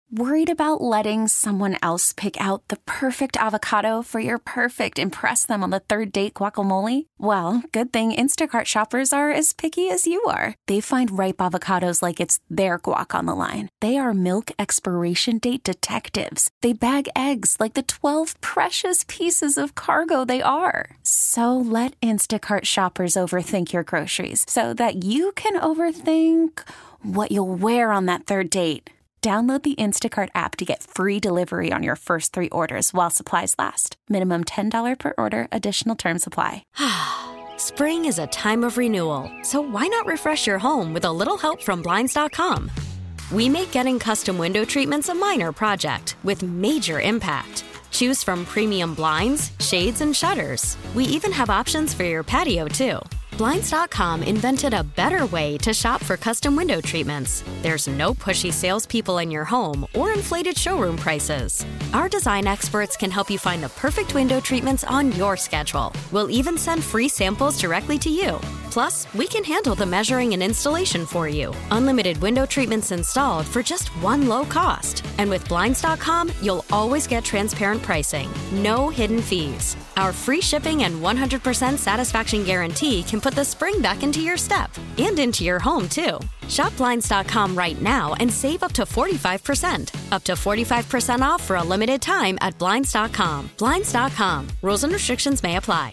Worried about letting someone else pick out the perfect avocado for your perfect impress them on the third date guacamole? Well, good thing Instacart shoppers are as picky as you are. They find ripe avocados like it's their guac on the line. They are milk expiration date detectives. They bag eggs like the 12 precious pieces of cargo they are. So let Instacart shoppers overthink your groceries so that you can overthink what you'll wear on that third date. Download the Instacart app to get free delivery on your first 3 orders while supplies last. Minimum $10 per order. Additional terms apply. Spring is a time of renewal, so why not refresh your home with a little help from Blinds.com? We make getting custom window treatments a minor project with major impact. Choose from premium blinds, shades, and shutters. We even have options for your patio, too. Blinds.com invented a better way to shop for custom window treatments. There's no pushy salespeople in your home or inflated showroom prices. Our design experts can help you find the perfect window treatments on your schedule. We'll even send free samples directly to you. Plus, we can handle the measuring and installation for you. Unlimited window treatments installed for just one low cost. And with Blinds.com, you'll always get transparent pricing. No hidden fees. Our free shipping and 100% satisfaction guarantee can put the spring back into your step and into your home, too. Shop Blinds.com right now and save up to 45%. Up to 45% off for a limited time at Blinds.com. Blinds.com. Rules and restrictions may apply.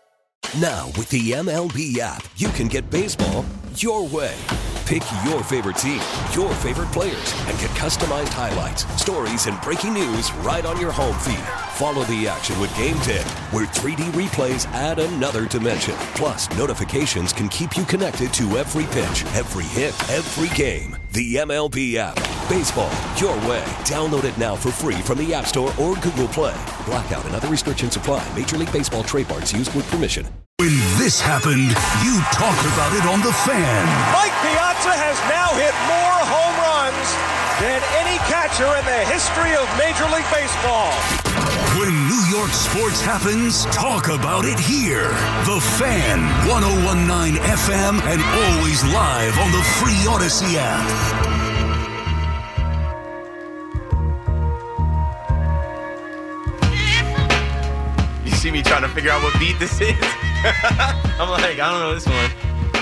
Now, with the MLB app, you can get baseball your way. Pick your favorite team, your favorite players, and get customized highlights, stories, and breaking news right on your home feed. Follow the action with Game Day, where 3D replays add another dimension. Plus, notifications can keep you connected to every pitch, every hit, every game. The MLB app. Baseball your way. Download it now for free from the App Store or Google Play. Blackout and other restrictions apply. Major League Baseball trademarks used with permission. When this happened, you talked about it on The Fan. Mike Piazza has now hit more home runs than any catcher in the history of Major League Baseball. When New York sports happens, talk about it here. The Fan, 101.9 FM, and always live on the free Odyssey app. See me trying to figure out what beat this is. I'm like, I don't know this one.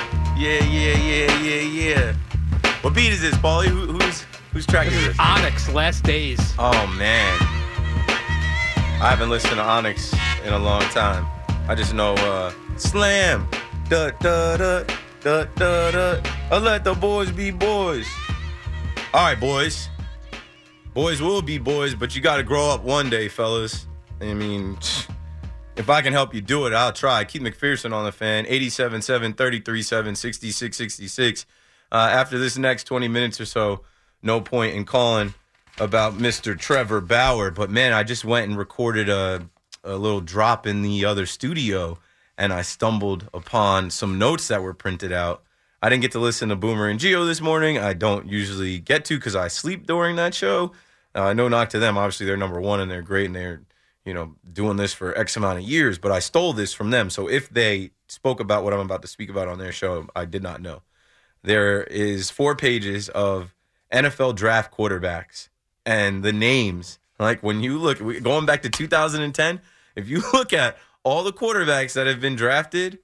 Yeah. What beat is this, Paulie? Whose track is this? Onyx, Last Days. Oh, man. I haven't listened to Onyx in a long time. I just know Slam. Da da da da da da. I let the boys be boys. All right, boys. Boys will be boys, but you got to grow up one day, fellas. I mean, if I can help you do it, I'll try. Keith McPherson on The Fan, 87.7, 33.7, 66.66. After this next 20 minutes or so, no point in calling about Mr. Trevor Bauer. But, man, I just went and recorded a little drop in the other studio, and I stumbled upon some notes that were printed out. I didn't get to listen to Boomer and Gio this morning. I don't usually get to because I sleep during that show. No knock to them. Obviously, they're number one, and they're great, and they're doing this for X amount of years, but I stole this from them. So if they spoke about what I'm about to speak about on their show, I did not know. There is 4 pages of NFL draft quarterbacks and the names. Like when you look, going back to 2010, if you look at all the quarterbacks that have been drafted,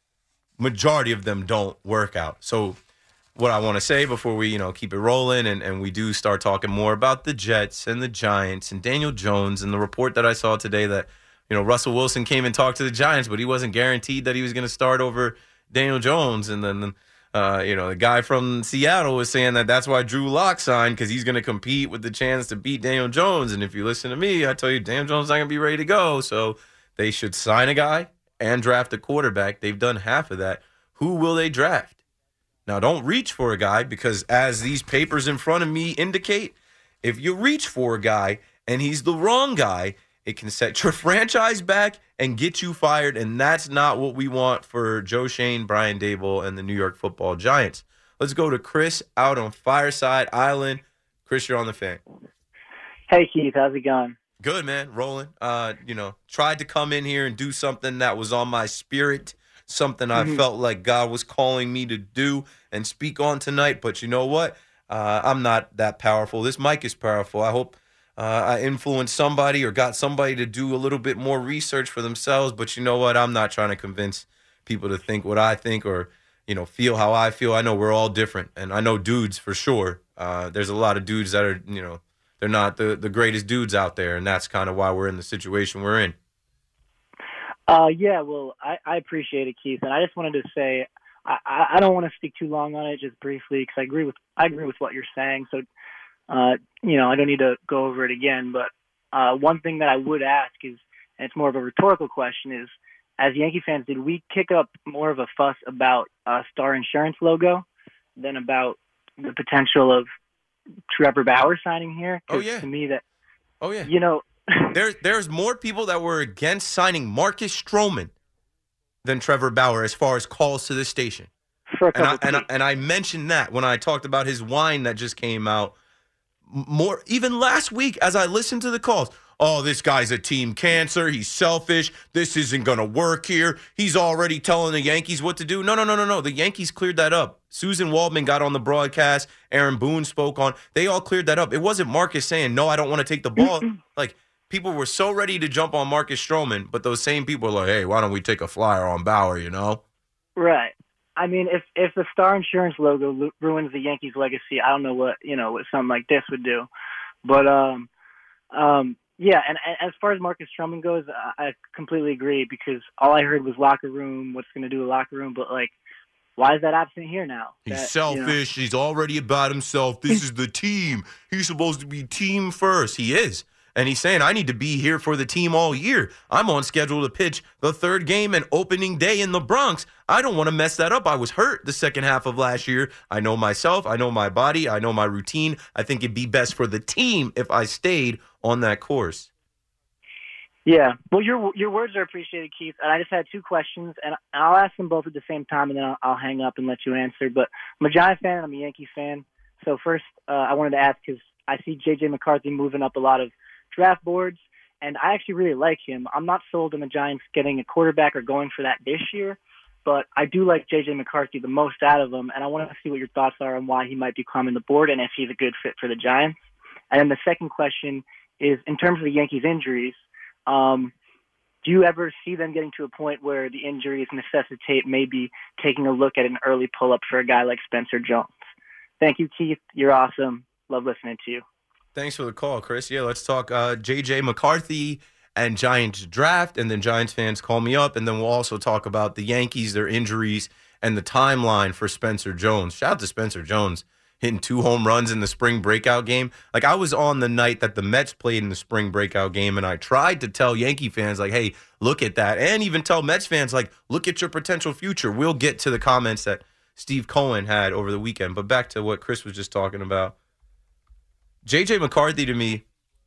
majority of them don't work out. So what I want to say before we, keep it rolling and we do start talking more about the Jets and the Giants and Daniel Jones and the report that I saw today that, Russell Wilson came and talked to the Giants, but he wasn't guaranteed that he was going to start over Daniel Jones. And then, the guy from Seattle was saying that that's why Drew Lock signed because he's going to compete with the chance to beat Daniel Jones. And if you listen to me, I tell you, Daniel Jones is not going to be ready to go. So they should sign a guy and draft a quarterback. They've done half of that. Who will they draft? Now, don't reach for a guy because as these papers in front of me indicate, if you reach for a guy and he's the wrong guy, it can set your franchise back and get you fired, and that's not what we want for Joe Schoen, Brian Daboll, and the New York Football Giants. Let's go to Chris out on Fireside Island. Chris, you're on The Fan. Hey, Keith. How's it going? Good, man. Rolling. Tried to come in here and do something that was on my spirit, something I felt like God was calling me to do and speak on tonight. But you know what? I'm not that powerful. This mic is powerful. I hope I influenced somebody or got somebody to do a little bit more research for themselves. But you know what? I'm not trying to convince people to think what I think or, feel how I feel. I know we're all different. And I know dudes for sure. There's a lot of dudes that are, they're not the greatest dudes out there. And that's kind of why we're in the situation we're in. Yeah, well, I appreciate it, Keith. And I just wanted to say, I don't want to speak too long on it, just briefly, because I agree with what you're saying. So, I don't need to go over it again. But one thing that I would ask is, and it's more of a rhetorical question, is as Yankee fans, did we kick up more of a fuss about Star Insurance logo than about the potential of Trevor Bauer signing here? Oh yeah. To me, that. Oh yeah. There's more people that were against signing Marcus Stroman than Trevor Bauer as far as calls to this station. And I mentioned that when I talked about his wine that just came out. More even last week as I listened to the calls. Oh, this guy's a team cancer. He's selfish. This isn't going to work here. He's already telling the Yankees what to do. No. The Yankees cleared that up. Susan Waldman got on the broadcast. Aaron Boone spoke on. They all cleared that up. It wasn't Marcus saying, no, I don't want to take the ball. Like, people were so ready to jump on Marcus Stroman, but those same people were like, hey, why don't we take a flyer on Bauer, Right. I mean, if the Star Insurance logo ruins the Yankees' legacy, I don't know what something like this would do. But yeah, and as far as Marcus Stroman goes, I completely agree because all I heard was locker room, what's going to do a locker room, but like, why is that absent here now? He's selfish. He's already about himself. This is the team. He's supposed to be team first. He is. And he's saying, I need to be here for the team all year. I'm on schedule to pitch the third game and opening day in the Bronx. I don't want to mess that up. I was hurt the second half of last year. I know myself. I know my body. I know my routine. I think it'd be best for the team if I stayed on that course. Yeah. Well, your words are appreciated, Keith. And I just had two questions, and I'll ask them both at the same time, and then I'll hang up and let you answer. But I'm a Giants fan, and I'm a Yankee fan. So first, I wanted to ask because I see J.J. McCarthy moving up a lot of draft boards, and I actually really like him. I'm not sold on the Giants getting a quarterback or going for that this year, but I do like J.J. McCarthy the most out of them, and I want to see what your thoughts are on why he might be climbing the board and if he's a good fit for the Giants. And then the second question is, in terms of the Yankees' injuries, do you ever see them getting to a point where the injuries necessitate maybe taking a look at an early pull-up for a guy like Spencer Jones? Thank you, Keith. You're awesome. Love listening to you. Thanks for the call, Chris. Yeah, let's talk J.J. McCarthy and Giants draft, and then Giants fans call me up, and then we'll also talk about the Yankees, their injuries, and the timeline for Spencer Jones. Shout out to Spencer Jones hitting 2 home runs in the spring breakout game. Like, I was on the night that the Mets played in the spring breakout game, and I tried to tell Yankee fans, like, hey, look at that, and even tell Mets fans, like, look at your potential future. We'll get to the comments that Steve Cohen had over the weekend, but back to what Chris was just talking about. J.J. McCarthy, to me,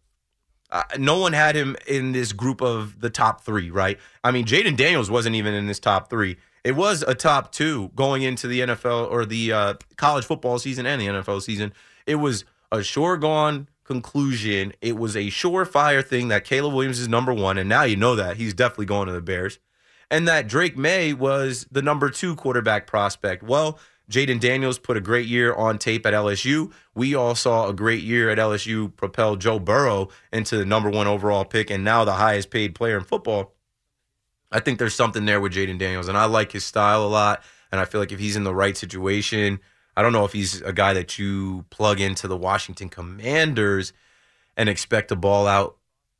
no one had him in this group of the top 3, right? I mean, Jaden Daniels wasn't even in this top 3. It was a top 2 going into the NFL or the college football season and the NFL season. It was a sure-gone conclusion. It was a surefire thing that Caleb Williams is number 1, and now you know that. He's definitely going to the Bears. And that Drake May was the number 2 quarterback prospect. Well, Jaden Daniels put a great year on tape at LSU. We all saw a great year at LSU propel Joe Burrow into the number 1 overall pick and now the highest paid player in football. I think there's something there with Jaden Daniels, and I like his style a lot, and I feel like if he's in the right situation, I don't know if he's a guy that you plug into the Washington Commanders and expect to ball out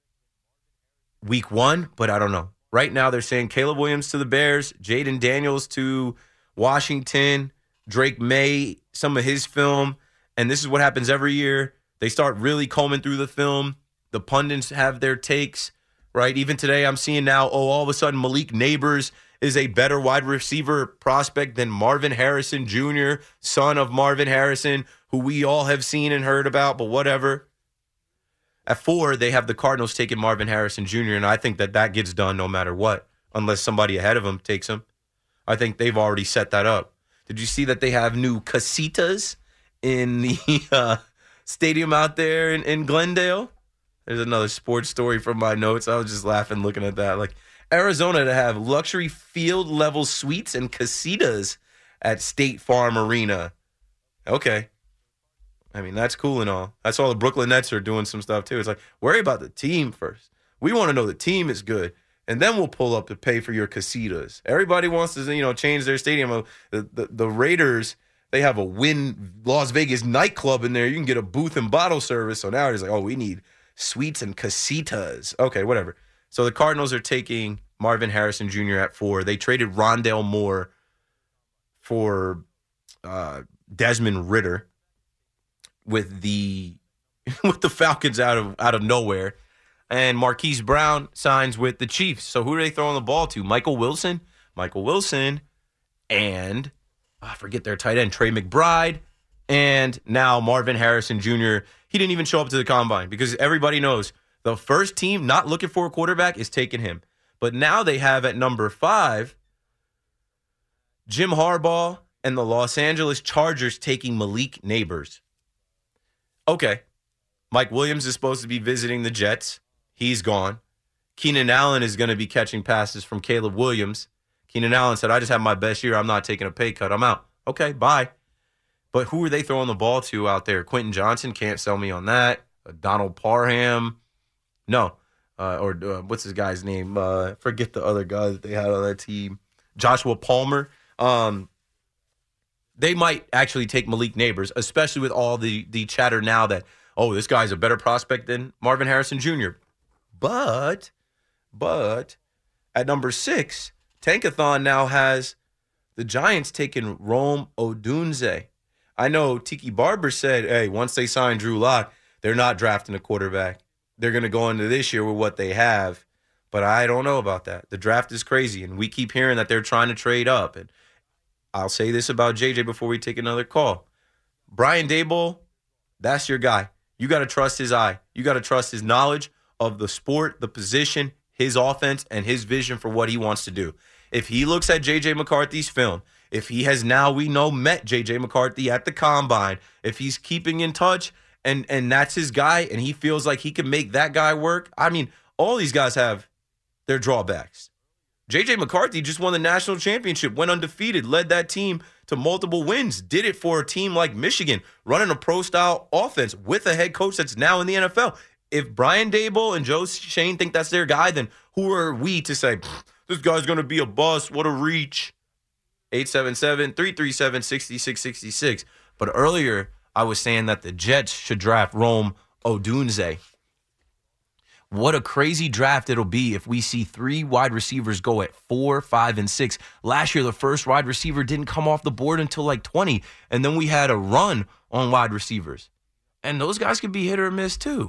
week 1, but I don't know. Right now they're saying Caleb Williams to the Bears, Jaden Daniels to Washington, Drake May, some of his film, and this is what happens every year. They start really combing through the film. The pundits have their takes, right? Even today I'm seeing now, all of a sudden Malik Neighbors is a better wide receiver prospect than Marvin Harrison Jr., son of Marvin Harrison, who we all have seen and heard about, but whatever. At 4, they have the Cardinals taking Marvin Harrison Jr., and I think that gets done no matter what, unless somebody ahead of him takes him. I think they've already set that up. Did you see that they have new casitas in the stadium out there in Glendale? There's another sports story from my notes. I was just laughing looking at that. Like, Arizona to have luxury field-level suites and casitas at State Farm Arena. Okay. I mean, that's cool and all. That's all the Brooklyn Nets are doing some stuff, too. It's like, worry about the team first. We want to know the team is good, and then we'll pull up to pay for your casitas. Everybody wants to, change their stadium. The Raiders, they have a Wynn Las Vegas nightclub in there. You can get a booth and bottle service. So now it's like, we need suites and casitas. Okay, whatever. So the Cardinals are taking Marvin Harrison Jr. at 4. They traded Rondale Moore for Desmond Ridder with the Falcons out of nowhere. And Marquise Brown signs with the Chiefs. So who are they throwing the ball to? Michael Wilson, and I forget their tight end, Trey McBride, and now Marvin Harrison Jr. He didn't even show up to the combine because everybody knows the first team not looking for a quarterback is taking him. But now they have at number 5, Jim Harbaugh and the Los Angeles Chargers taking Malik Nabers. Okay, Mike Williams is supposed to be visiting the Jets. He's gone. Keenan Allen is going to be catching passes from Caleb Williams. Keenan Allen said, I just had my best year. I'm not taking a pay cut. I'm out. Okay, bye. But who are they throwing the ball to out there? Quentin Johnson, can't sell me on that. Donald Parham, no. What's his guy's name? Forget the other guy that they had on that team. Joshua Palmer. They might actually take Malik Nabers, especially with all the chatter now that, this guy's a better prospect than Marvin Harrison Jr. But at number 6, Tankathon now has the Giants taking Rome Odunze. I know Tiki Barber said, hey, once they sign Drew Lock, they're not drafting a quarterback. They're going to go into this year with what they have. But I don't know about that. The draft is crazy, and we keep hearing that they're trying to trade up. And I'll say this about JJ before we take another call. Brian Daboll, that's your guy. You got to trust his eye. You got to trust his knowledge of the sport, the position, his offense, and his vision for what he wants to do. If he looks at J.J. McCarthy's film, if he has now, we know, met J.J. McCarthy at the Combine, if he's keeping in touch and that's his guy and he feels like he can make that guy work, I mean, all these guys have their drawbacks. J.J. McCarthy just won the national championship, went undefeated, led that team to multiple wins, did it for a team like Michigan, running a pro-style offense with a head coach that's now in the NFL. If Brian Daboll and Joe Schoen think that's their guy, then who are we to say, this guy's going to be a bust, what a reach? 877-337-6666. But earlier, I was saying that the Jets should draft Rome Odunze. What a crazy draft it'll be if we see 3 wide receivers go at 4, 5, and 6. Last year, the first wide receiver didn't come off the board until like 20, and then we had a run on wide receivers. And those guys could be hit or miss too.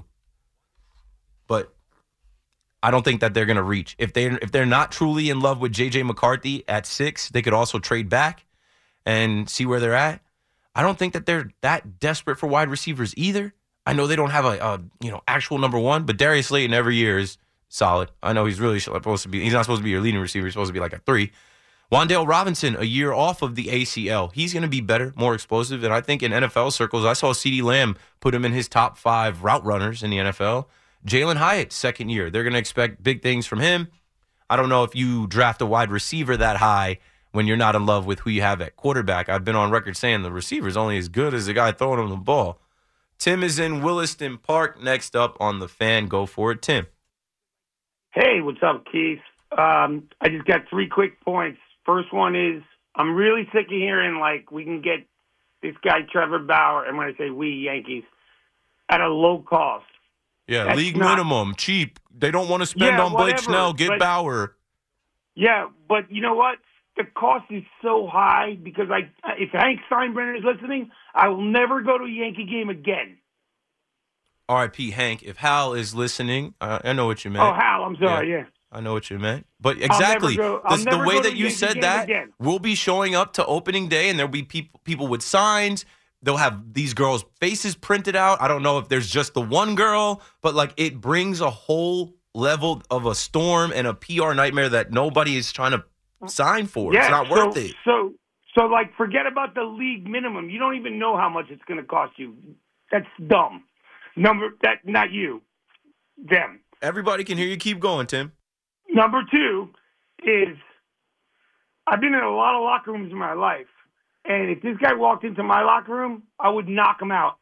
But I don't think that they're going to reach. If they're not truly in love with J.J. McCarthy at 6, they could also trade back and see where they're at. I don't think that they're that desperate for wide receivers either. I know they don't have a actual number 1, but Darius Slayton every year is solid. I know he's really supposed to be. He's not supposed to be your leading receiver. He's supposed to be like a 3. Wan'Dale Robinson, a year off of the ACL. He's going to be better, more explosive. And I think in NFL circles, I saw CeeDee Lamb put him in his top 5 route runners in the NFL. Jalen Hyatt, second year. They're going to expect big things from him. I don't know if you draft a wide receiver that high when you're not in love with who you have at quarterback. I've been on record saying the receiver's only as good as the guy throwing him the ball. Tim is in Williston Park. Next up on The Fan. Go for it, Tim. Hey, what's up, Keith? I just got 3 quick points. First one is I'm really sick of hearing, we can get this guy Trevor Bauer, and when I say we, Yankees, at a low cost. Yeah, that's league minimum, cheap. They don't want to spend on Blake Snell. Get Bauer. Yeah, but you know what? The cost is so high because if Hank Steinbrenner is listening, I will never go to a Yankee game again. R.I.P. Hank. If Hal is listening, I know what you meant. Oh, Hal, I'm sorry, yeah. I know what you meant. But exactly, the way that you said that, we'll be showing up to opening day, and there'll be people with signs. They'll have these girls' faces printed out. I don't know if there's just the one girl, but it brings a whole level of a storm and a PR nightmare that nobody is trying to sign for. Yeah, it's not worth it. So forget about the league minimum. You don't even know how much it's going to cost you. That's dumb. Not you. Them. Everybody can hear you. Keep going, Tim. Number 2 is I've been in a lot of locker rooms in my life. And if this guy walked into my locker room, I would knock him out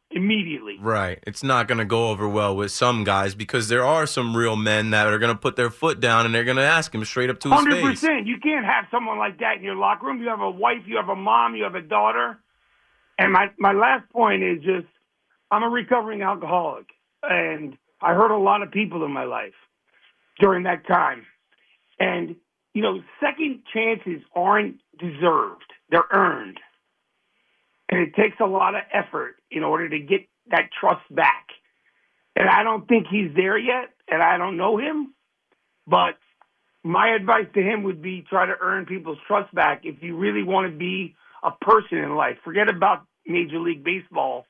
immediately. Right. It's not going to go over well with some guys because there are some real men that are going to put their foot down and they're going to ask him straight up to his face. 100%. You can't have someone like that in your locker room. You have a wife, you have a mom, you have a daughter. And my last point is just, I'm a recovering alcoholic. And I hurt a lot of people in my life during that time. And, you know, second chances aren't deserved. They're earned. And it takes a lot of effort in order to get that trust back. And I don't think he's there yet, and I don't know him. But my advice to him would be try to earn people's trust back if you really want to be a person in life. Forget about Major League Baseball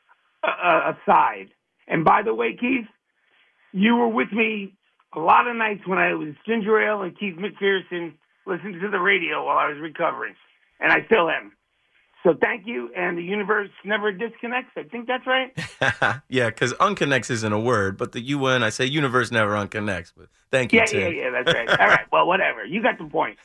aside. And by the way, Keith, you were with me a lot of nights when I was Ginger Ale and Keith McPherson listening to the radio while I was recovering. And I still am. So thank you, and the universe never disconnects. I think that's right. Yeah, because unconnects isn't a word, but the UN, I say universe never unconnects. But thank you, Tim. Yeah, that's right. All right, well, whatever. You got the point.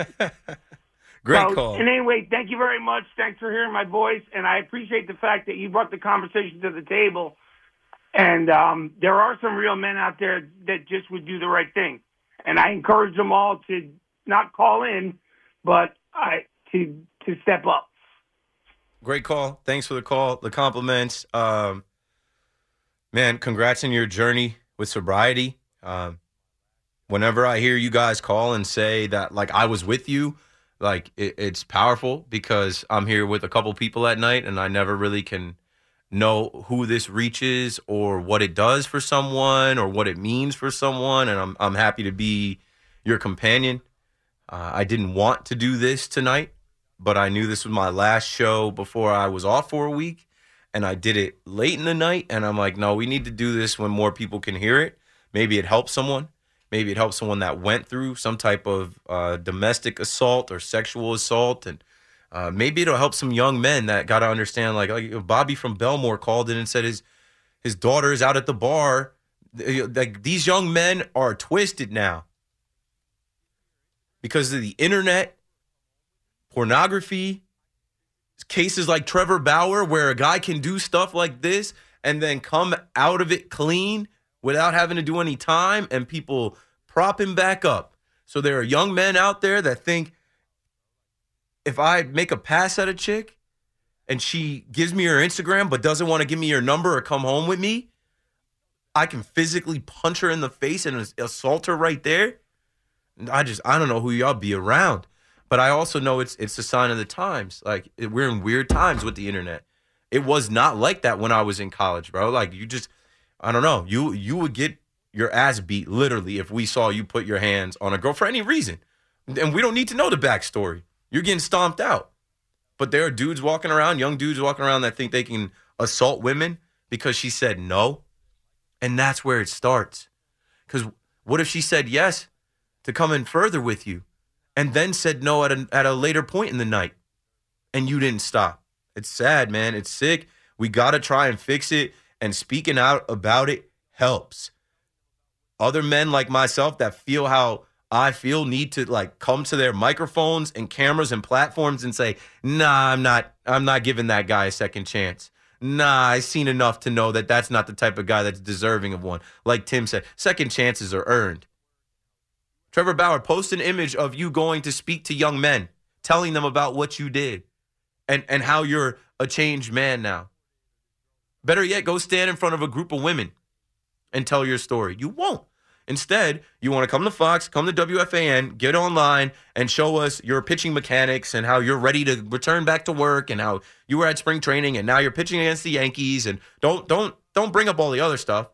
Great call. And anyway, thank you very much. Thanks for hearing my voice, and I appreciate the fact that you brought the conversation to the table. And there are some real men out there that just would do the right thing. And I encourage them all to not call in, but to step up. Great call. Thanks for the call, the compliments. Man, congrats on your journey with sobriety. Whenever I hear you guys call and say that, like, I was with you, like, it's powerful because I'm here with a couple people at night and I never really can know who this reaches or what it does for someone or what it means for someone. And I'm happy to be your companion. I didn't want to do this tonight, but I knew this was my last show before I was off for a week, and I did it late in the night, and I'm like, no, we need to do this when more people can hear it. Maybe it helps someone. Maybe it helps someone that went through some type of domestic assault or sexual assault, and maybe it'll help some young men that got to understand, like Bobby from Belmore called in and said his daughter is out at the bar. Like, these young men are twisted now because of the internet, pornography, cases like Trevor Bauer where a guy can do stuff like this and then come out of it clean without having to do any time, and people prop him back up. So there are young men out there that think if I make a pass at a chick and she gives me her Instagram but doesn't want to give me her number or come home with me, I can physically punch her in the face and assault her right there. I don't know who y'all be around. But I also know it's a sign of the times. Like, we're in weird times with the internet. It was not like that when I was in college, bro. Like, I don't know. You would get your ass beat, literally, if we saw you put your hands on a girl for any reason. And we don't need to know the backstory. You're getting stomped out. But there are dudes walking around, young dudes walking around that think they can assault women because she said no. And that's where it starts. Because what if she said yes to come in further with you? And then said no at a later point in the night, and you didn't stop. It's sad, man. It's sick. We got to try and fix it, and speaking out about it helps. Other men like myself that feel how I feel need to, like, come to their microphones and cameras and platforms and say, nah, I'm not giving that guy a second chance. Nah, I've seen enough to know that that's not the type of guy that's deserving of one. Like Tim said, second chances are earned. Trevor Bauer, post an image of you going to speak to young men, telling them about what you did and how you're a changed man now. Better yet, go stand in front of a group of women and tell your story. You won't. Instead, you want to come to Fox, come to WFAN, get online, and show us your pitching mechanics and how you're ready to return back to work and how you were at spring training and now you're pitching against the Yankees. And don't bring up all the other stuff.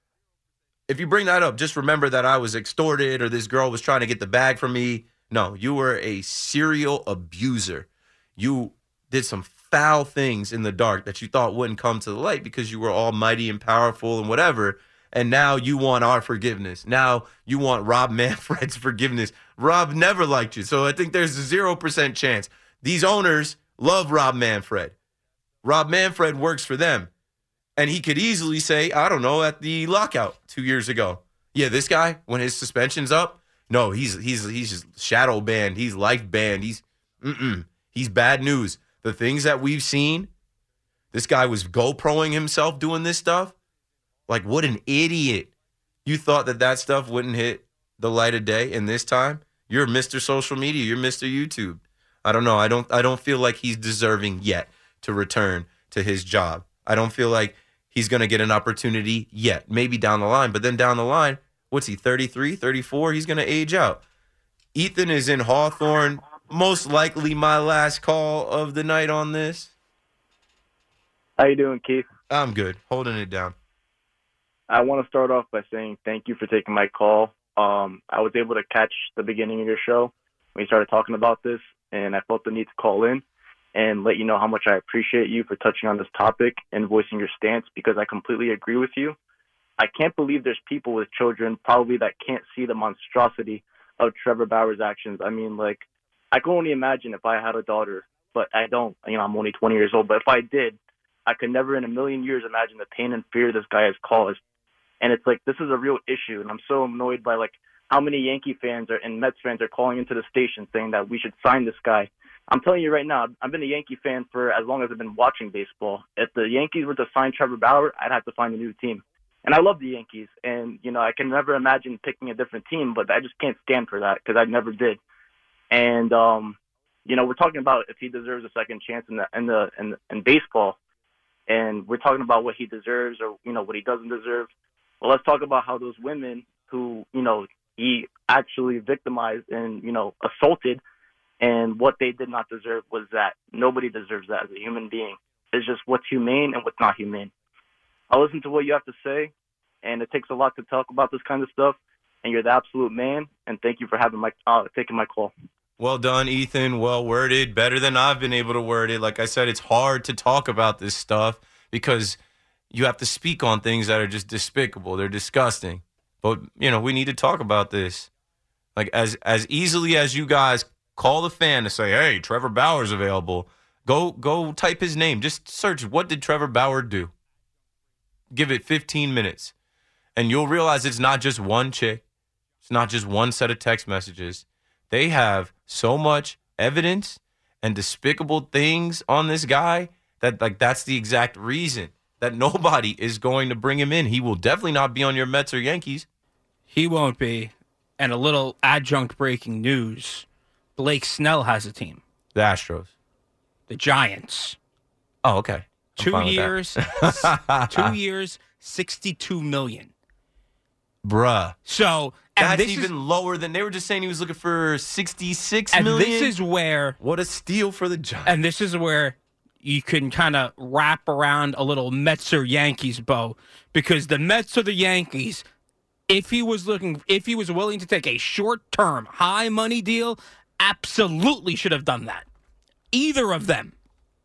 If you bring that up, just remember that I was extorted or this girl was trying to get the bag from me. No, you were a serial abuser. You did some foul things in the dark that you thought wouldn't come to the light because you were almighty and powerful and whatever. And now you want our forgiveness. Now you want Rob Manfred's forgiveness. Rob never liked you. So I think there's a 0% chance. These owners love Rob Manfred. Rob Manfred works for them. And he could easily say, I don't know, at the lockout 2 years ago, yeah, this guy, when his suspension's up, no, he's just shadow banned. He's life banned. He's bad news. The things that we've seen, This guy was GoProing himself doing this stuff. Like, what an idiot. You thought that stuff wouldn't hit the light of day in this time? You're Mr. Social Media. You're Mr. YouTube. I don't know. I don't feel like he's deserving yet to return to his job. I don't feel like he's going to get an opportunity yet. Maybe down the line. But then down the line, what's he, 33, 34? He's going to age out. Ethan is in Hawthorne. Most likely my last call of the night on this. How you doing, Keith? I'm good. Holding it down. I want to start off by saying thank you for taking my call. I was able to catch the beginning of your show when you started talking about this, and I felt the need to call in and let you know how much I appreciate you for touching on this topic and voicing your stance, because I completely agree with you. I can't believe there's people with children probably that can't see the monstrosity of Trevor Bauer's actions. I mean, like, I can only imagine if I had a daughter, but I don't. You know, I'm only 20 years old, but if I did, I could never in a million years imagine the pain and fear this guy has caused. And it's like, this is a real issue, and I'm so annoyed by, like, how many Yankee fans and Mets fans are calling into the station saying that we should sign this guy. I'm telling you right now, I've been a Yankee fan for as long as I've been watching baseball. If the Yankees were to sign Trevor Bauer, I'd have to find a new team. And I love the Yankees, and, you know, I can never imagine picking a different team, but I just can't stand for that because I never did. And, you know, we're talking about if he deserves a second chance in baseball, and we're talking about what he deserves or, you know, what he doesn't deserve. Well, let's talk about how those women who, you know, he actually victimized and, you know, assaulted, and what they did not deserve was that. Nobody deserves that as a human being. It's just what's humane and what's not humane. I'll listen to what you have to say, and it takes a lot to talk about this kind of stuff, and you're the absolute man, and thank you for taking my call. Well done, Ethan. Well worded. Better than I've been able to word it. Like I said, it's hard to talk about this stuff because you have to speak on things that are just despicable. They're disgusting. But, you know, we need to talk about this. Like, as easily as you guys call the fan to say, hey, Trevor Bauer's available, go type his name. Just search, what did Trevor Bauer do? Give it 15 minutes. And you'll realize it's not just one chick. It's not just one set of text messages. They have so much evidence and despicable things on this guy that, like, that's the exact reason that nobody is going to bring him in. He will definitely not be on your Mets or Yankees. He won't be. And a little adjunct breaking news. Blake Snell has a team. The Astros. The Giants. Oh, okay. 2 years, 2 years, $62 million. Bruh. So, that's even lower than they were just saying he was looking for $66 million. And this is where... What a steal for the Giants. And this is where you can kind of wrap around a little Mets or Yankees bow, because the Mets or the Yankees, if he was willing to take a short-term, high-money deal, absolutely should have done that. Either of them.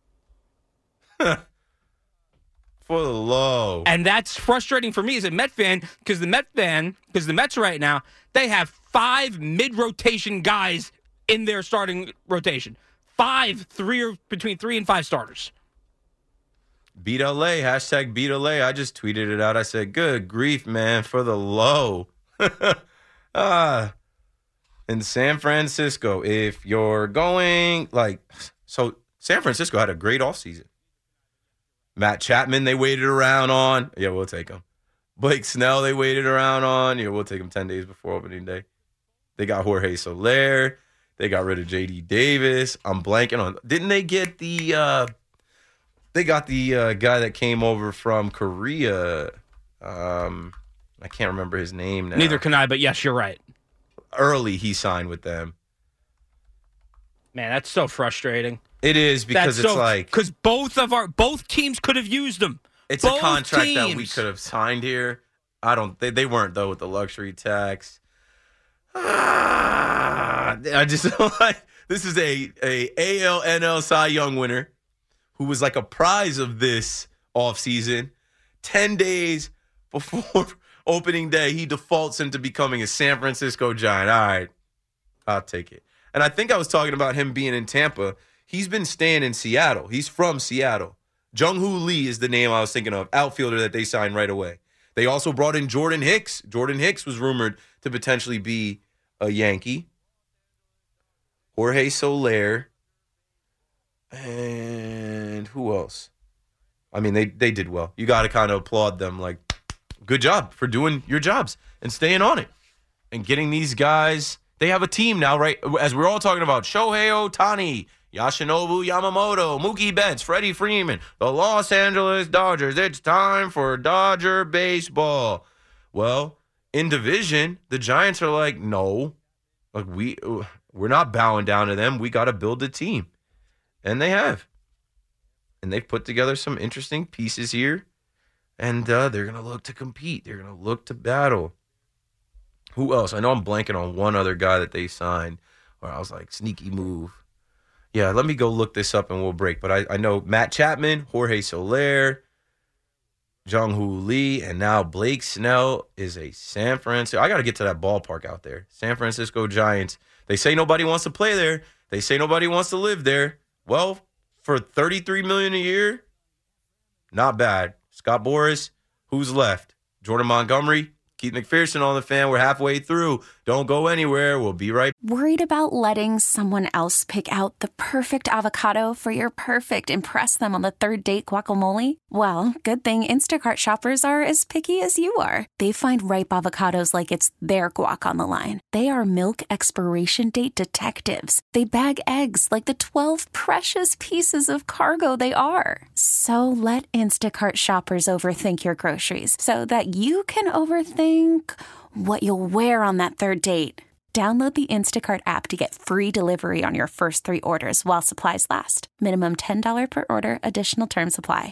For the low. And that's frustrating for me as a Met fan, because the Mets right now, they have 5 mid-rotation guys in their starting rotation. 5, between 3 and 5 starters. Beat LA, hashtag Beat LA. I just tweeted it out. I said, good grief, man, for the low. In San Francisco, if you're going, so San Francisco had a great offseason. Matt Chapman, they waited around on. Yeah, we'll take him. Blake Snell, they waited around on. Yeah, we'll take him 10 days before opening day. They got Jorge Soler. They got rid of J.D. Davis. I'm blanking on. Didn't they get the they got the guy that came over from Korea. I can't remember his name now. Neither can I, but yes, you're right. Early he signed with them. Man, that's so frustrating. It is, because because both teams could have used them. It's both a contract that we could have signed here. They weren't though with the luxury tax. I just like, this is a AL NL Cy Young winner who was like a prize of this offseason. 10 days before opening day, he defaults into becoming a San Francisco Giant. All right, I'll take it. And I think I was talking about him being in Tampa. He's been staying in Seattle. He's from Seattle. Jung-Hoo Lee is the name I was thinking of, outfielder that they signed right away. They also brought in Jordan Hicks. Jordan Hicks was rumored to potentially be a Yankee. Jorge Soler. And who else? I mean, they did well. You got to kind of applaud them. Like, good job for doing your jobs and staying on it and getting these guys. They have a team now, right? As we're all talking about, Shohei Ohtani, Yoshinobu Yamamoto, Mookie Betts, Freddie Freeman, the Los Angeles Dodgers. It's time for Dodger baseball. Well, in division, the Giants are like, no, like we're not bowing down to them. We got to build a team. And they have. And they've put together some interesting pieces here. And they're going to look to compete. They're going to look to battle. Who else? I know I'm blanking on one other guy that they signed where I was like, sneaky move. Yeah, let me go look this up and we'll break. But I know Matt Chapman, Jorge Soler, Jung-Hoo Lee, and now Blake Snell is a San Francisco. I got to get to that ballpark out there. San Francisco Giants. They say nobody wants to play there. They say nobody wants to live there. Well, for $33 million a year, not bad. Scott Boras, who's left? Jordan Montgomery, Keith McPherson on the Fan. We're halfway through. Don't go anywhere. We'll be right back. Worried about letting someone else pick out the perfect avocado for your perfect impress them on the third date guacamole? Well, good thing Instacart shoppers are as picky as you are. They find ripe avocados like it's their guac on the line. They are milk expiration date detectives. They bag eggs like the 12 precious pieces of cargo they are. So let Instacart shoppers overthink your groceries so that you can overthink what you'll wear on that third date. Download the Instacart app to get free delivery on your first 3 orders while supplies last. Minimum $10 per order. Additional terms apply.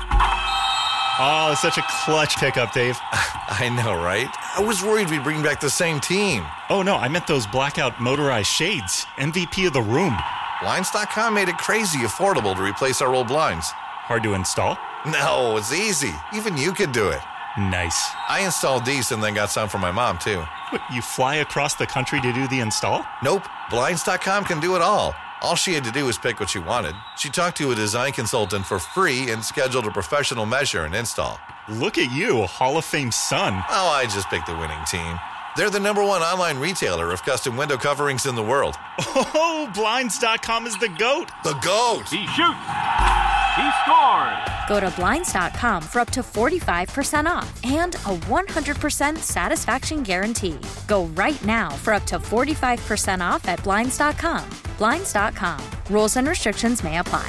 Oh, it's such a clutch pickup, Dave. I know, right? I was worried we'd bring back the same team. Oh, no, I meant those blackout motorized shades. MVP of the room. Blinds.com made it crazy affordable to replace our old blinds. Hard to install? No, it's easy. Even you could do it. Nice. I installed these and then got some for my mom, too. What, you fly across the country to do the install? Nope. Blinds.com can do it all. All she had to do was pick what she wanted. She talked to a design consultant for free and scheduled a professional measure and install. Look at you, a Hall of Fame son. Oh, I just picked the winning team. They're the #1 online retailer of custom window coverings in the world. Oh, Blinds.com is the GOAT. The GOAT! He shoots. He scored. Go to Blinds.com for up to 45% off and a 100% satisfaction guarantee. Go right now for up to 45% off at Blinds.com. Blinds.com. Rules and restrictions may apply.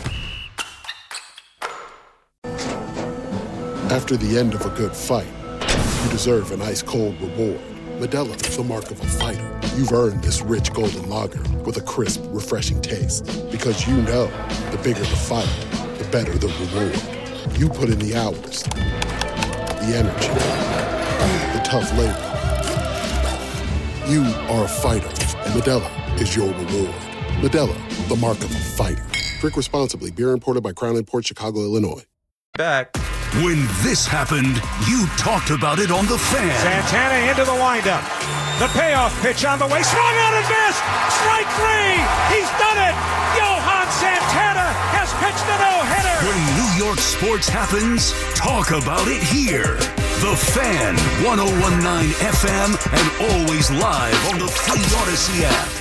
After the end of a good fight, you deserve an ice-cold reward. Modelo is the mark of a fighter. You've earned this rich golden lager with a crisp, refreshing taste. Because you know, the bigger the fight, the better the reward. You put in the hours, the energy, the tough labor. You are a fighter, and Modelo is your reward. Modelo, the mark of a fighter. Drink responsibly. Beer imported by Crown Imports, Chicago, Illinois. Back. When this happened, you talked about it on The Fan. Santana into the windup. The payoff pitch on the way. Swung on and missed. Strike 3. He's done it. Johan Santana has pitched a no-hitter. When New York sports happens, talk about it here. The Fan, 101.9 FM, and always live on the free Odyssey app.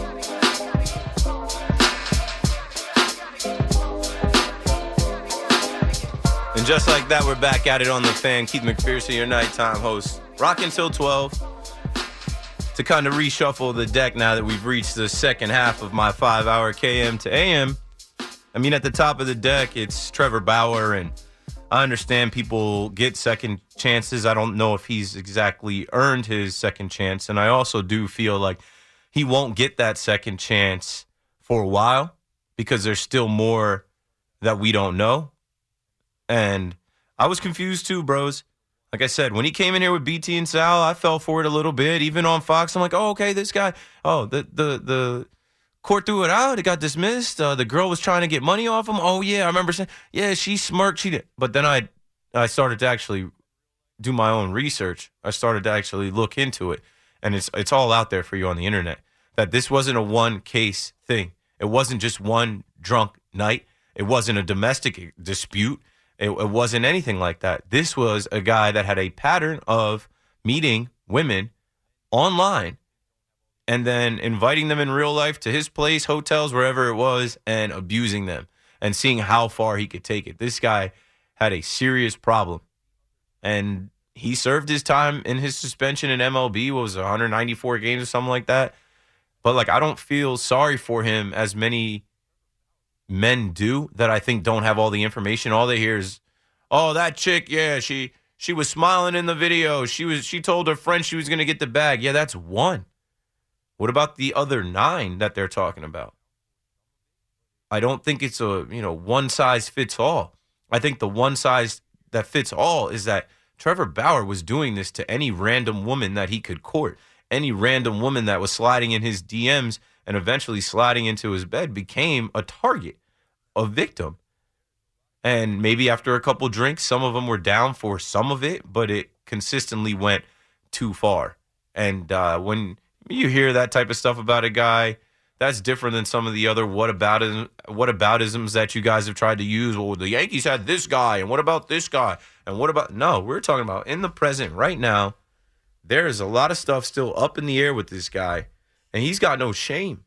And just like that, we're back at it on The Fan. Keith McPherson, your nighttime host. Rocking till 12 to kind of reshuffle the deck now that we've reached the second half of my 5-hour KM to AM. I mean, at the top of the deck, it's Trevor Bauer, and I understand people get second chances. I don't know if he's exactly earned his second chance, and I also do feel like he won't get that second chance for a while because there's still more that we don't know. And I was confused too, bros. Like I said, when he came in here with BT and Sal, I fell for it a little bit. Even on Fox, I'm like, oh, okay, this guy. Oh, the court threw it out. It got dismissed. The girl was trying to get money off him. Oh, yeah, I remember saying, yeah, she smirked. She did. But then I started to actually do my own research. I started to actually look into it. And it's all out there for you on the internet. That this wasn't a one-case thing. It wasn't just one drunk night. It wasn't a domestic dispute. It wasn't anything like that. This was a guy that had a pattern of meeting women online and then inviting them in real life to his place, hotels, wherever it was, and abusing them and seeing how far he could take it. This guy had a serious problem. And he served his time in his suspension in MLB, what was it, 194 games or something like that. But, like, I don't feel sorry for him as many men do that I think don't have all the information. All they hear is, oh, that chick, yeah, she was smiling in the video. She told her friend she was going to get the bag. Yeah, that's one. What about the other 9 that they're talking about? I don't think it's a, one size fits all. I think the one size that fits all is that Trevor Bauer was doing this to any random woman that he could court. Any random woman that was sliding in his DMs and eventually sliding into his bed became a target, a victim. And maybe after a couple drinks, some of them were down for some of it, but it consistently went too far. And when you hear that type of stuff about a guy, that's different than some of the other whataboutisms that you guys have tried to use. Well, the Yankees had this guy, and what about this guy? And what about... No, we're talking about in the present right now. There is a lot of stuff still up in the air with this guy, and he's got no shame.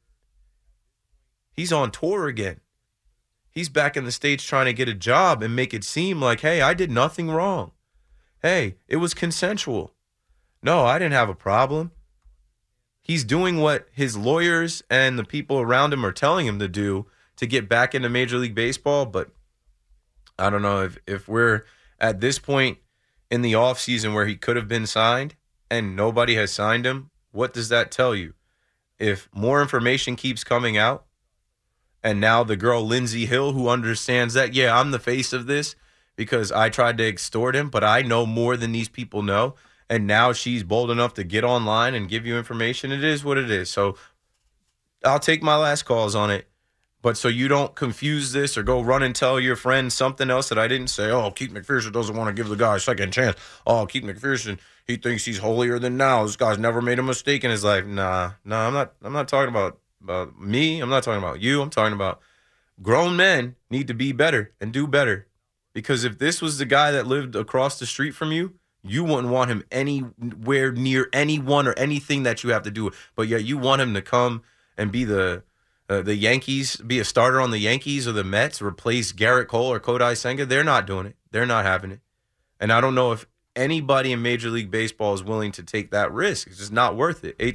He's on tour again. He's back in the States trying to get a job and make it seem like, hey, I did nothing wrong. Hey, it was consensual. No, I didn't have a problem. He's doing what his lawyers and the people around him are telling him to do to get back into Major League Baseball, but I don't know if we're at this point in the offseason where he could have been signed and nobody has signed him. What does that tell you? If more information keeps coming out, and now the girl Lindsey Hill, who understands that, yeah, I'm the face of this because I tried to extort him, but I know more than these people know, and now she's bold enough to get online and give you information, it is what it is. So I'll take my last calls on it. But so you don't confuse this or go run and tell your friend something else that I didn't say. Oh, Keith McPherson doesn't want to give the guy a second chance. Oh, Keith McPherson, he thinks he's holier than thou. This guy's never made a mistake in his life. Nah, I'm not talking about me. I'm not talking about you. I'm talking about grown men need to be better and do better. Because if this was the guy that lived across the street from you, you wouldn't want him anywhere near anyone or anything that you have to do. But yet you want him to come and be the Yankees, be a starter on the Yankees or the Mets, replace Garrett Cole or Kodai Senga. They're not doing it. They're not having it. And I don't know if anybody in Major League Baseball is willing to take that risk. It's just not worth it.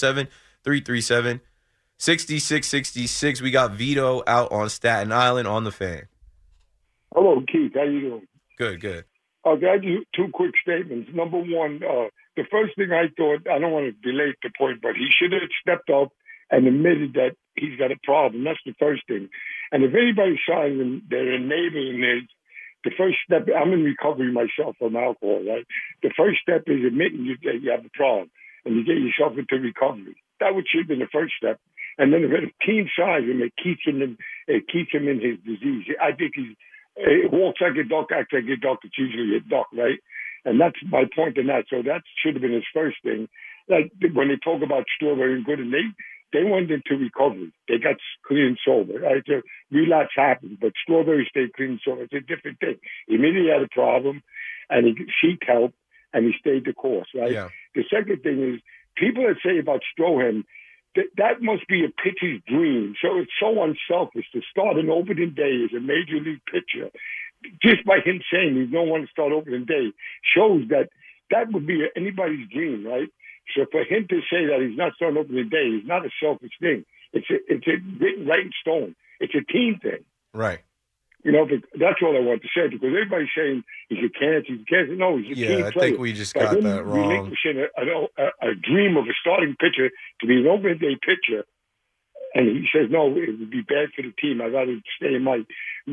877-337-6666. We got Vito out on Staten Island on the Fan. Hello, Keith. How you doing? Good. Okay, I do 2 quick statements. Number one, the first thing I thought, I don't want to belate the point, but he should have stepped up and admitted that he's got a problem. That's the first thing. And if anybody's trying and they're enabling it, the first step, I'm in recovery myself from alcohol, right? The first step is admitting that you have a problem and you get yourself into recovery. That should have been the first step. And then if a team signs him, it keeps him in his disease. I think it walks like a duck, acts like a duck. It's usually a duck, right? And that's my point in that. So that should have been his first thing. Like when they talk about Strawberry and Gooden, they went into recovery. They got clean and sober, right? So relapse happens, but Strawberry stayed clean and sober. It's a different thing. He immediately had a problem, and he seeked help, and he stayed the course, right? Yeah. The second thing is, people that say about Strohan, that must be a pitcher's dream. So it's so unselfish to start an opening day as a major league pitcher. Just by him saying he don't want to start opening day shows that would be anybody's dream, right? So for him to say that he's not starting opening day is not a selfish thing. It's written right in stone. It's a team thing. Right. But that's all I want to say, because everybody's saying he's a cancer. No, he's a team player. I think we just got that wrong. Relinquishing a dream of a starting pitcher to be an opening day pitcher, and he says no, it would be bad for the team. I'd rather stay in my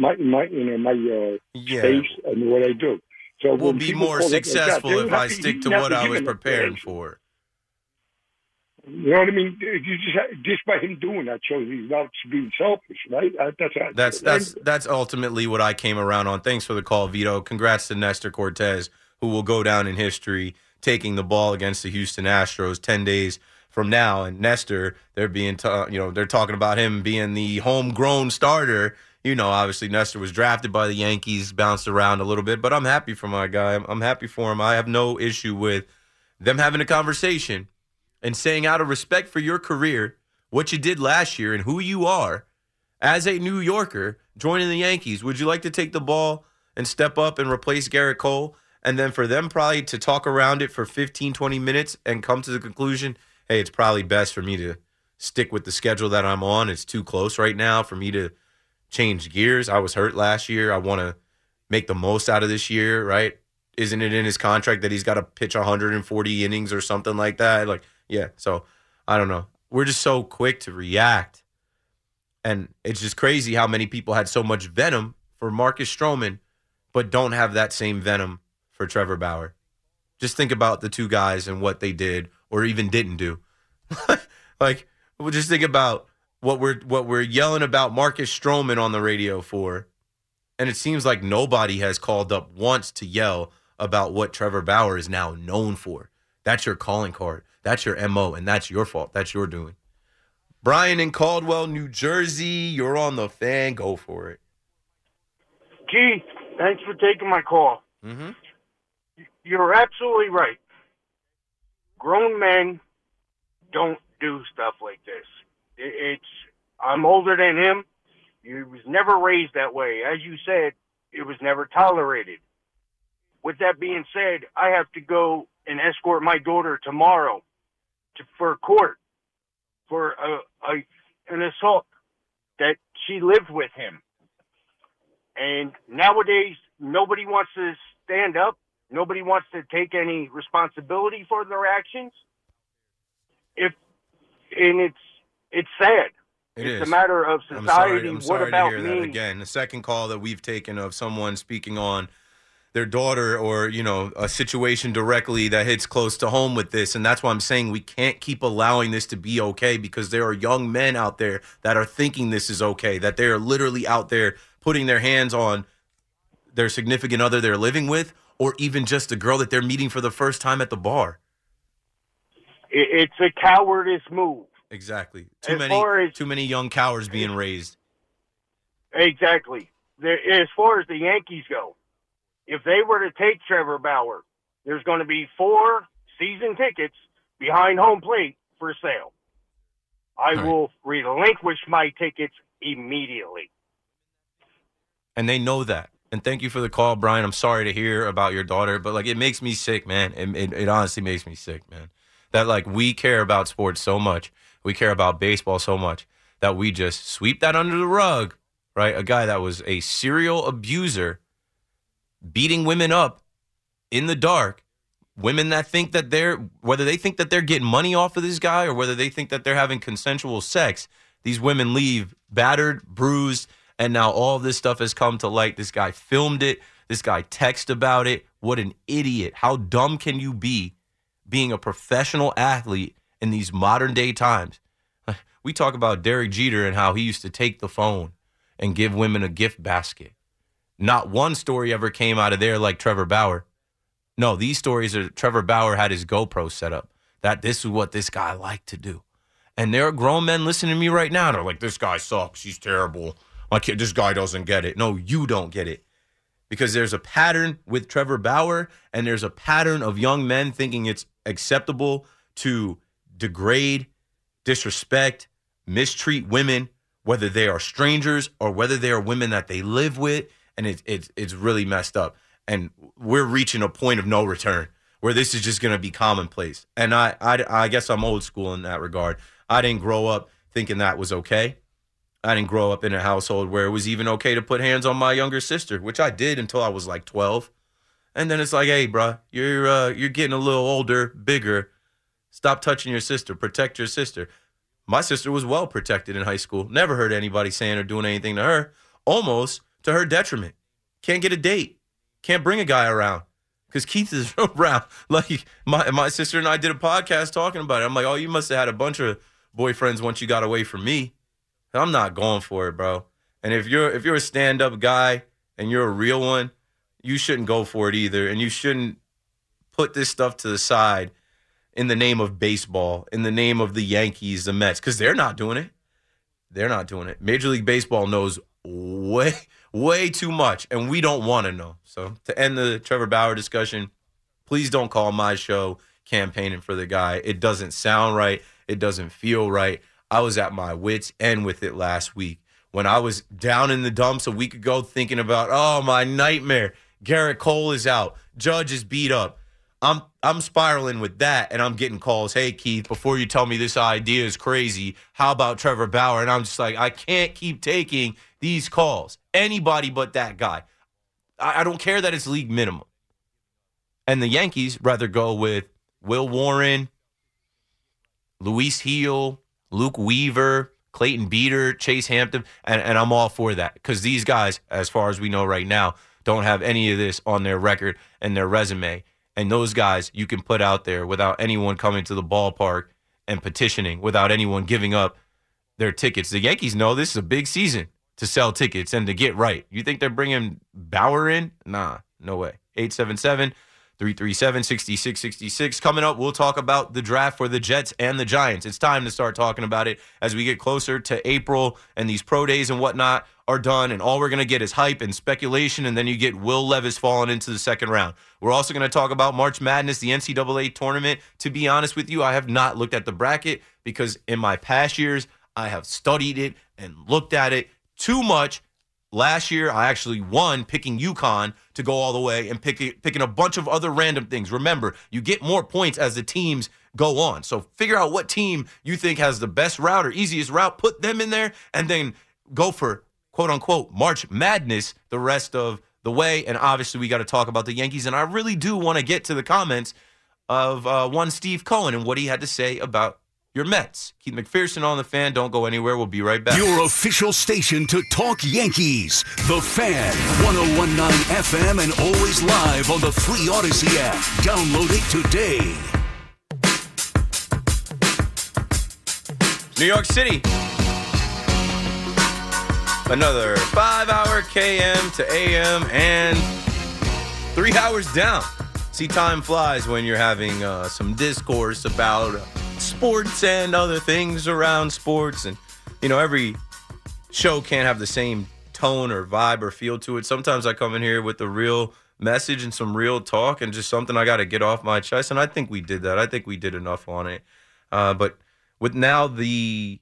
space and what I do. So we'll be more successful if I stick to what I was preparing for. You know what I mean? Just by him doing that shows he's not being selfish, right? That's ultimately what I came around on. Thanks for the call, Vito. Congrats to Nestor Cortez, who will go down in history taking the ball against the Houston Astros 10 days from now. And Nestor, they're talking about him being the homegrown starter. Obviously Nestor was drafted by the Yankees, bounced around a little bit, but I'm happy for my guy. I'm happy for him. I have no issue with them having a conversation and saying, out of respect for your career, what you did last year and who you are as a New Yorker joining the Yankees, would you like to take the ball and step up and replace Garrett Cole, and then for them probably to talk around it for 15, 20 minutes and come to the conclusion, hey, it's probably best for me to stick with the schedule that I'm on. It's too close right now for me to change gears. I was hurt last year. I want to make the most out of this year, right? Isn't it in his contract that he's got to pitch 140 innings or something like that? Like, yeah, so I don't know. We're just so quick to react. And it's just crazy how many people had so much venom for Marcus Stroman, but don't have that same venom for Trevor Bauer. Just think about the two guys and what they did or even didn't do. Like, we'll just think about what we're yelling about Marcus Stroman on the radio for. And it seems like nobody has called up once to yell about what Trevor Bauer is now known for. That's your calling card. That's your MO, and that's your fault. That's your doing. Brian in Caldwell, New Jersey, you're on the Fan. Go for it. Keith, thanks for taking my call. Mm-hmm. You're absolutely right. Grown men don't do stuff like this. I'm older than him. He was never raised that way. As you said, it was never tolerated. With that being said, I have to go and escort my daughter tomorrow for court for an assault that she lived with him. And nowadays, nobody wants to stand up. Nobody wants to take any responsibility for their actions. It's sad. It's a matter of society. I'm sorry what about to hear me? that again. The second call that we've taken of someone speaking on their daughter or, a situation directly that hits close to home with this. And that's why I'm saying we can't keep allowing this to be okay, because there are young men out there that are thinking this is okay, that they are literally out there putting their hands on their significant other they're living with, or even just a girl that they're meeting for the first time at the bar. It's a cowardice move. Exactly. Too many young cowards being raised. Exactly. As far as the Yankees go, if they were to take Trevor Bauer, there's going to be 4 season tickets behind home plate for sale. I will relinquish my tickets immediately. And they know that. And thank you for the call, Brian. I'm sorry to hear about your daughter, but it makes me sick, man. It honestly makes me sick, man. That we care about sports so much. We care about baseball so much that we just sweep that under the rug, right? A guy that was a serial abuser, beating women up in the dark, women that think that whether they think that they're getting money off of this guy or whether they think that they're having consensual sex, these women leave battered, bruised, and now all this stuff has come to light. This guy filmed it. This guy texted about it. What an idiot. How dumb can you be being a professional athlete in these modern day times? We talk about Derek Jeter and how he used to take the phone and give women a gift basket. Not one story ever came out of there like Trevor Bauer. No, these stories are Trevor Bauer had his GoPro set up. That this is what this guy liked to do. And there are grown men listening to me right now. They're like, this guy sucks. He's terrible. This guy doesn't get it. No, you don't get it. Because there's a pattern with Trevor Bauer, and there's a pattern of young men thinking it's acceptable to degrade, disrespect, mistreat women, whether they are strangers or whether they are women that they live with, and it's really messed up. And we're reaching a point of no return where this is just going to be commonplace. And I guess I'm old school in that regard. I didn't grow up thinking that was okay. I didn't grow up in a household where it was even okay to put hands on my younger sister, which I did until I was 12. And then it's like, hey, bro, you're getting a little older, bigger. Stop touching your sister. Protect your sister. My sister was well protected in high school. Never heard anybody saying or doing anything to her, almost to her detriment. Can't get a date. Can't bring a guy around because Keith is around. My sister and I did a podcast talking about it. I'm like, oh, you must have had a bunch of boyfriends once you got away from me. I'm not going for it, bro. And if you're a stand-up guy and you're a real one, you shouldn't go for it either. And you shouldn't put this stuff to the side in the name of baseball, in the name of the Yankees, the Mets, because they're not doing it. They're not doing it. Major League Baseball knows way, way too much, and we don't want to know. So to end the Trevor Bauer discussion, please don't call my show campaigning for the guy. It doesn't sound right. It doesn't feel right. I was at my wits' end with it last week. when I was down in the dumps a week ago thinking about, oh, my nightmare, Garrett Cole is out, Judge is beat up. I'm spiraling with that, and I'm getting calls, hey, Keith, before you tell me this idea is crazy, how about Trevor Bauer? And I'm just like, I can't keep taking these calls. Anybody but that guy. I don't care that it's league minimum. And the Yankees rather go with Will Warren, Luis Heel, Luke Weaver, Clayton Beater, Chase Hampton, and I'm all for that because these guys, as far as we know right now, don't have any of this on their record and their resume. And those guys you can put out there without anyone coming to the ballpark and petitioning, without anyone giving up their tickets. The Yankees know this is a big season to sell tickets and to get right. You think they're bringing Bauer in? Nah, no way. 877-337-6666. Coming up, we'll talk about the draft for the Jets and the Giants. It's time to start talking about it as we get closer to April and these pro days and whatnot are done, and all we're going to get is hype and speculation, and then you get Will Levis falling into the second round. We're also going to talk about March Madness, the NCAA tournament. To be honest with you, I have not looked at the bracket because in my past years, I have studied it and looked at it too much. Last year, I actually won picking UConn to go all the way and picking a bunch of other random things. Remember, you get more points as the teams go on. So figure out what team you think has the best route or easiest route, put them in there, and then go for quote-unquote March Madness the rest of the way. And obviously, we got to talk about the Yankees. And I really do want to get to the comments of one Steve Cohen and what he had to say about your Mets. Keith McPherson on The Fan. Don't go anywhere. We'll be right back. Your official station to talk Yankees. The Fan, 101.9 FM, and always live on the free Odyssey app. Download it today. New York City. Another 5-hour KM to AM and 3 hours down. See, time flies when you're having some discourse about sports and other things around sports. And, you know, every show can't have the same tone or vibe or feel to it. Sometimes I come in here with a real message and some real talk and just something I got to get off my chest. And I think we did that. I think we did enough on it. But with now the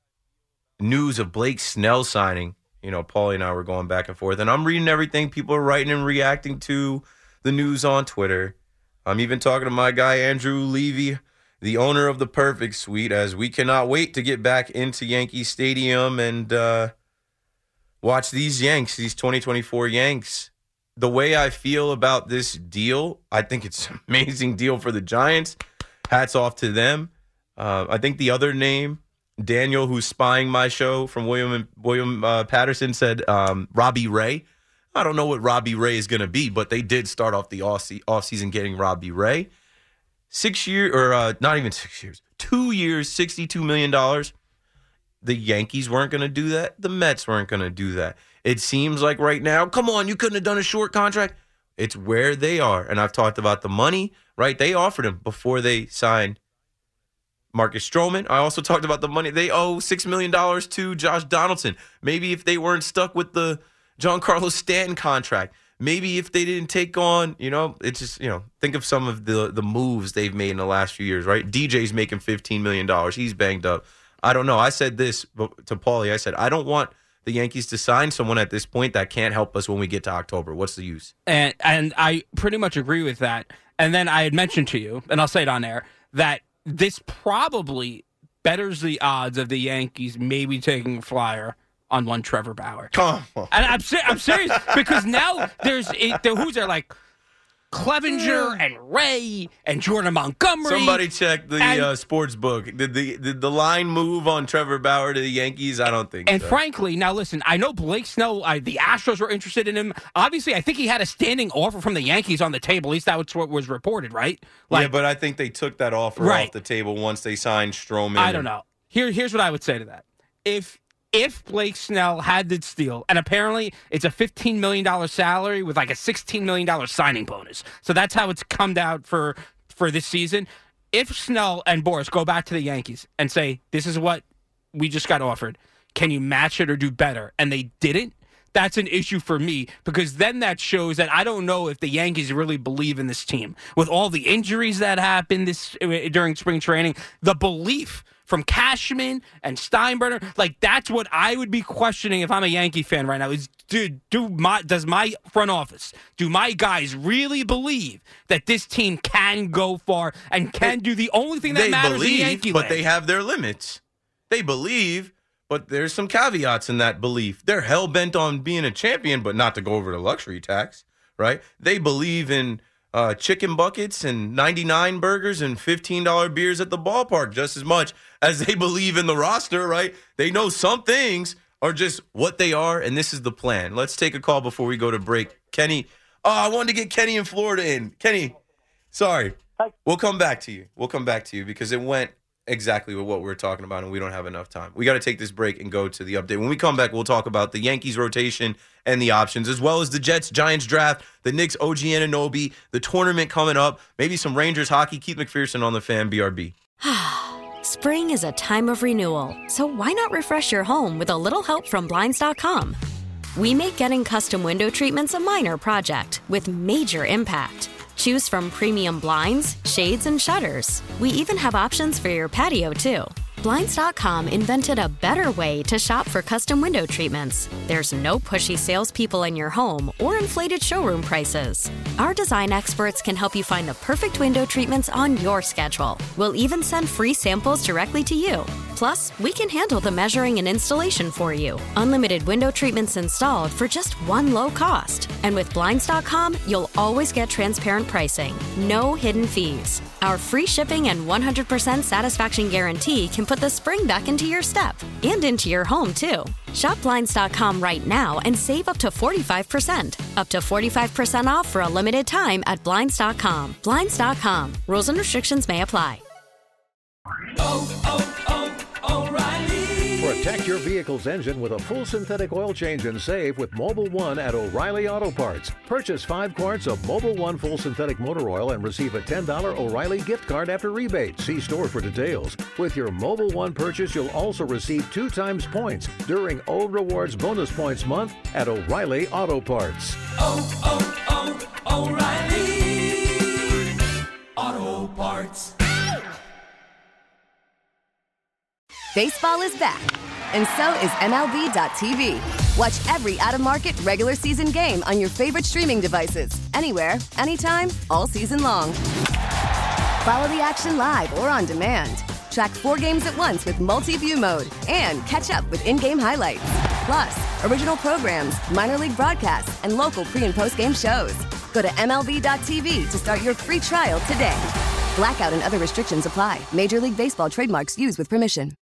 news of Blake Snell signing, you know, Paulie and I were going back and forth, and I'm reading everything people are writing and reacting to the news on Twitter. I'm even talking to my guy, Andrew Levy, the owner of the Perfect Suite, as we cannot wait to get back into Yankee Stadium and watch these Yanks, these 2024 Yanks. The way I feel about this deal, I think it's an amazing deal for the Giants. Hats off to them. I think the other name, Daniel, who's spying my show from William Patterson, said Robbie Ray. I don't know what Robbie Ray is going to be, but they did start off the offseason getting Robbie Ray. 6 years, or not even 6 years, 2 years, $62 million. The Yankees weren't going to do that. The Mets weren't going to do that. It seems like right now, come on, you couldn't have done a short contract. It's where they are. And I've talked about the money, right? They offered him before they signed Marcus Stroman. I also talked about the money. They owe $6 million to Josh Donaldson. Maybe if they weren't stuck with the Giancarlo Stanton contract, maybe if they didn't take on, you know, it's just, you know, think of some of the moves they've made in the last few years, right? DJ's making $15 million. He's banged up. I don't know. I said this to Paulie. I said, I don't want the Yankees to sign someone at this point that can't help us when we get to October. What's the use? And I pretty much agree with that. And then I had mentioned to you, and I'll say it on air, that this probably betters the odds of the Yankees maybe taking a flyer on one Trevor Bauer. Come on. And I'm serious because now who's there, like Clevenger and Ray and Jordan Montgomery. Somebody check the sports book. Did the line move on Trevor Bauer to the Yankees? I don't think and so. Frankly, now listen, I know Blake Snell, the Astros were interested in him. Obviously, I think he had a standing offer from the Yankees on the table. At least that's what was reported, right? Yeah, but I think they took that offer off the table once they signed Stroman. I don't know. Here's what I would say to that. If Blake Snell had this deal, and apparently it's a $15 million salary with like a $16 million signing bonus. So that's how it's come out for this season. If Snell and Boris go back to the Yankees and say, this is what we just got offered, can you match it or do better? And they didn't, that's an issue for me because then that shows that I don't know if the Yankees really believe in this team. With all the injuries that happened during spring training, the belief from Cashman and Steinbrenner. Like, that's what I would be questioning if I'm a Yankee fan right now is, dude, does my front office, do my guys really believe that this team can go far and can do the only thing that matters in Yankee but land? They have their limits. They believe, but there's some caveats in that belief. They're hell-bent on being a champion, but not to go over the luxury tax, right? They believe in chicken buckets and 99 burgers and $15 beers at the ballpark just as much as they believe in the roster, right? They know some things are just what they are, and this is the plan. Let's take a call before we go to break. Kenny, I wanted to get Kenny in Florida in. Kenny, sorry. We'll come back to you because it went exactly with what we were talking about, and we don't have enough time. We got to take this break and go to the update. When we come back, we'll talk about the Yankees rotation and the options, as well as the Jets-Giants draft, the Knicks OG Anunoby, the tournament coming up, maybe some Rangers hockey. Keith McPherson on the Fan, BRB. Spring is a time of renewal, so why not refresh your home with a little help from Blinds.com? We make getting custom window treatments a minor project with major impact. Choose from premium blinds, shades, and shutters. We even have options for your patio, too. Blinds.com invented a better way to shop for custom window treatments. There's no pushy salespeople in your home or inflated showroom prices. Our design experts can help you find the perfect window treatments on your schedule. We'll even send free samples directly to you. Plus, we can handle the measuring and installation for you. Unlimited window treatments installed for just one low cost. And with Blinds.com, you'll always get transparent pricing. No hidden fees. Our free shipping and 100% satisfaction guarantee can put the spring back into your step and into your home, too. Shop Blinds.com right now and save up to 45%. Up to 45% off for a limited time at Blinds.com. Blinds.com. Rules and restrictions may apply. O'Reilly. Protect your vehicle's engine with a full synthetic oil change and save with Mobil 1 at O'Reilly Auto Parts. Purchase 5 quarts of Mobil 1 full synthetic motor oil and receive a $10 O'Reilly gift card after rebate. See store for details. With your Mobil 1 purchase, you'll also receive 2 times points during Old Rewards Bonus Points Month at O'Reilly Auto Parts. O'Reilly Auto Parts. Baseball is back, and so is MLB.tv. Watch every out-of-market regular season game on your favorite streaming devices, anywhere, anytime, all season long. Follow the action live or on demand. Track 4 games at once with multi-view mode and catch up with in-game highlights. Plus, original programs, minor league broadcasts, and local pre- and post-game shows. Go to MLB.tv to start your free trial today. Blackout and other restrictions apply. Major League Baseball trademarks used with permission.